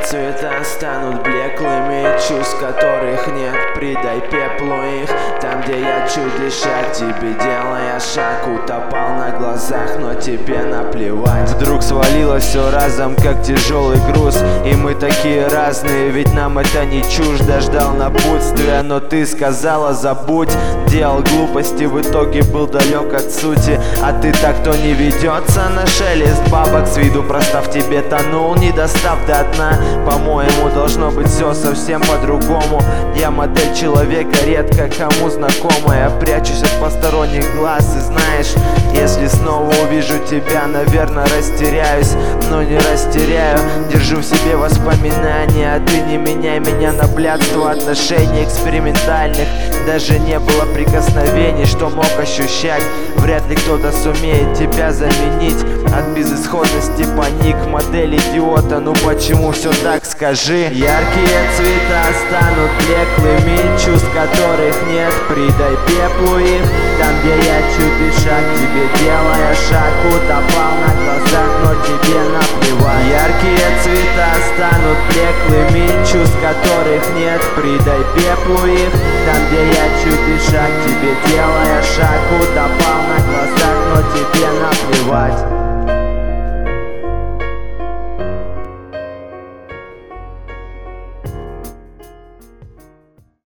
цвета станут блеклыми, чувств которых нет, придай пеплу их. Там, где я чуть дышать, тебе делая шаг, утопал на глазах, но тебе наплевать. Вдруг свалилось все разом, как тяжелый груз, и мы такие разные, ведь нам это не чуждо. Ждал напутствия, но ты сказала забудь. Делал глупости, в итоге был далек от сути. А ты так, кто не ведется на шелест бабок, с виду просто в тебе тонул, не достав до дна. По-моему, должно быть все совсем по-другому. Я модель человека, редко кому знакомая. Прячусь от посторонних глаз, и знаешь, если снова увижу тебя, наверное, растеряюсь, но не растеряю. Держу в себе воспоминания, а ты не меняй меня на блядство. Отношений экспериментальных, даже не было прикосновений, что мог ощущать. Вряд ли кто-то сумеет тебя заменить. От безысходности паник, модель идиота. Ну почему все так, скажи? Яркие цвета станут блеклыми, чувств которых нет, придай пеплу их. Там, где я чуть дышать, тебе делая шаг, утопал на глазах, но тебе наплевать. Яркие цвета станут блеклыми, чувств которых нет, придай пеплу их. Там, где я чуть дышать, тебе делая шаг, утопал на глазах, но тебе